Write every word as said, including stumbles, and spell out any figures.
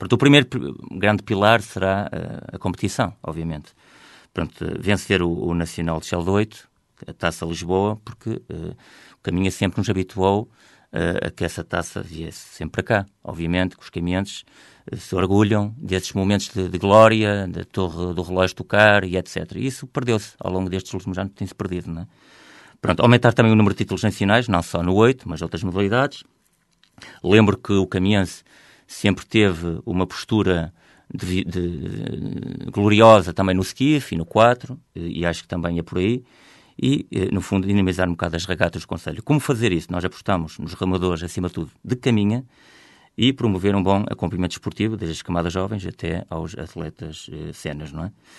Portanto, o primeiro grande pilar será a, a competição, obviamente. Pronto, vencer o, o Nacional de Chel de oito, a Taça Lisboa, porque uh, o Caminha sempre nos habituou uh, a que essa taça viesse sempre para cá. Obviamente que os caminhantes uh, se orgulham desses momentos de, de glória, da torre do relógio tocar e etcétera. E isso perdeu-se ao longo destes últimos anos, tem-se perdido, não é? Pronto, aumentar também o número de títulos nacionais, não só no oito, mas outras modalidades. Lembro que o Caminhense sempre teve uma postura de, de, de, gloriosa também no skiff e no quatro, e acho que também é por aí. E, no fundo, dinamizar um bocado as regatas do Conselho. Como fazer isso? Nós apostamos nos remadores, acima de tudo, de caminha, e promover um bom acompanhamento esportivo, desde as camadas jovens até aos atletas eh, séniores, não é?